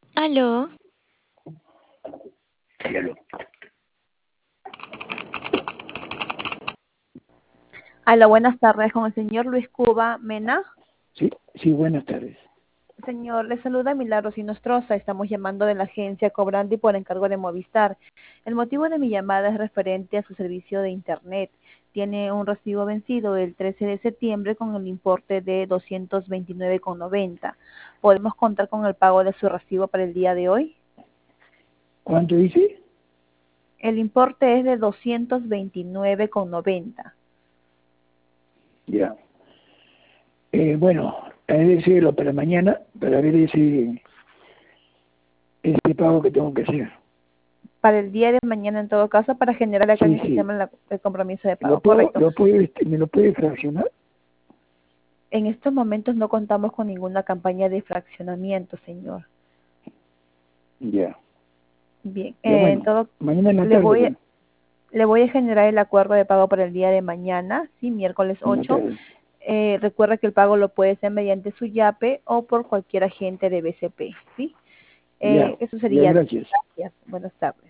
Aló, Sí, aló. Hola, buenas tardes con el señor Luis Cuba Mena. Sí, sí, buenas tardes. Señor, le saluda Milagros Inostroza. Estamos llamando de la agencia Cobrandi por encargo de Movistar. El motivo de mi llamada es referente a su servicio de Internet. Tiene un recibo vencido el 13 de septiembre con el importe de 229,90. ¿Podemos contar con el pago de su recibo para el día de hoy? ¿Cuánto dice? El importe es de 229,90. Ya. Bueno, hay que decirlo para mañana, para ver ese pago que tengo que hacer. Para el día de mañana, en todo caso, para generar acá en Sí, el sí. sistema el compromiso de pago. Correcto. ¿Me lo puede fraccionar? En estos momentos no contamos con ninguna campaña de fraccionamiento, señor. Ya. Bien, Ya, en bueno. todo, Mañana en la le tarde, voy, bueno. le voy a generar el acuerdo de pago para el día de mañana, sí, miércoles En la 8. tarde. Recuerda que el pago lo puede ser mediante su YAPE o por cualquier agente de BCP, ¿sí? Ya. Eso Ya, sería. gracias. Gracias. Buenas tardes.